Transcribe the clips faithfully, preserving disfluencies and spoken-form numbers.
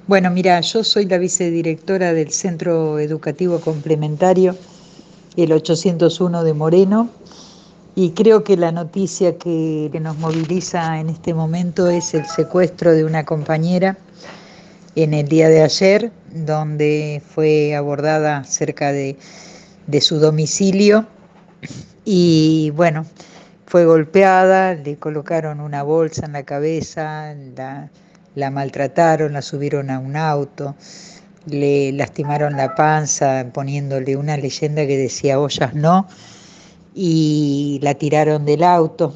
Bueno, mira, yo soy la vicedirectora del Centro Educativo Complementario, el ochocientos uno de Moreno, y creo que la noticia que, que nos moviliza en este momento es el secuestro de una compañera en el día de ayer, donde fue abordada cerca de, de su domicilio y bueno, fue golpeada, le colocaron una bolsa en la cabeza, la, la maltrataron, la subieron a un auto, le lastimaron la panza poniéndole una leyenda que decía ollas no, y la tiraron del auto.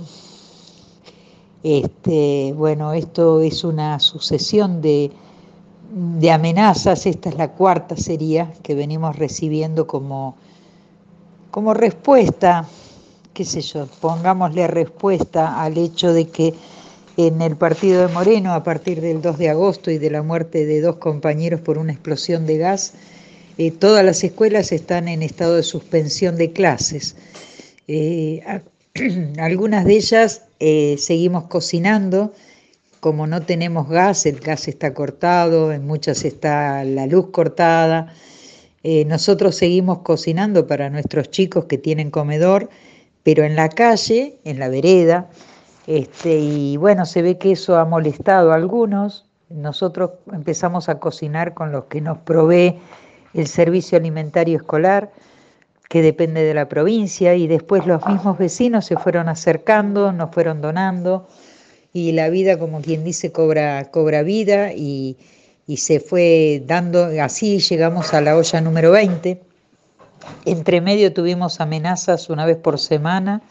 Este, bueno, esto es una sucesión de, de amenazas, esta es la cuarta sería que venimos recibiendo como, como respuesta, qué sé yo, pongámosle respuesta al hecho de que en el partido de Moreno, a partir del dos de agosto y de la muerte de dos compañeros por una explosión de gas, eh, todas las escuelas están en estado de suspensión de clases. Eh, a, algunas de ellas eh, seguimos cocinando, como no tenemos gas, el gas está cortado, en muchas está la luz cortada. Eh, nosotros seguimos cocinando para nuestros chicos que tienen comedor, pero en la calle, en la vereda, este, y bueno, se ve que eso ha molestado a algunos. Nosotros empezamos a cocinar con los que nos provee el servicio alimentario escolar, que depende de la provincia, y después los mismos vecinos se fueron acercando, nos fueron donando, y la vida, como quien dice, cobra, cobra vida, y, y se fue dando, así llegamos a la olla número veinte. Entre medio tuvimos amenazas una vez por semana,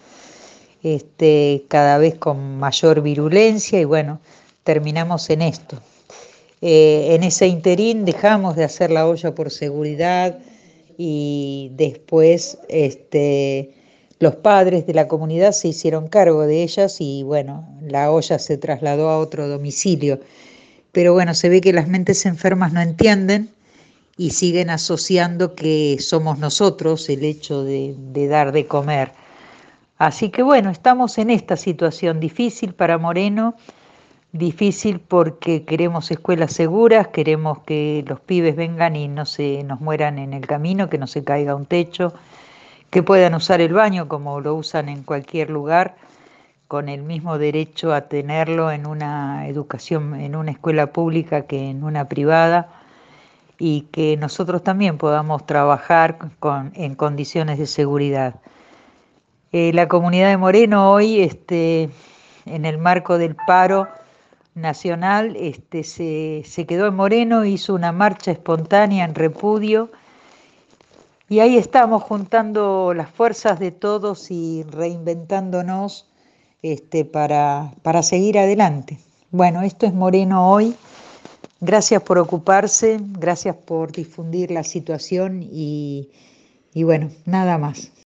este, cada vez con mayor virulencia, y bueno, terminamos en esto. Eh, en ese interín dejamos de hacer la olla por seguridad y después este, los padres de la comunidad se hicieron cargo de ellas y bueno, la olla se trasladó a otro domicilio. Pero bueno, se ve que las mentes enfermas no entienden y siguen asociando que somos nosotros el hecho de, de dar de comer. Así que bueno, estamos en esta situación difícil para Moreno, difícil porque queremos escuelas seguras, queremos que los pibes vengan y no se nos mueran en el camino, que no se caiga un techo, que puedan usar el baño como lo usan en cualquier lugar, con el mismo derecho a tenerlo en una educación, en una escuela pública que en una privada, y que nosotros también podamos trabajar con, en condiciones de seguridad. Eh, la comunidad de Moreno hoy, este, en el marco del paro nacional, este, se, se quedó en Moreno, hizo una marcha espontánea en repudio, y ahí estamos juntando las fuerzas de todos y reinventándonos este, para, para seguir adelante. Bueno, esto es Moreno hoy. Gracias por ocuparse, gracias por difundir la situación y, y bueno, nada más.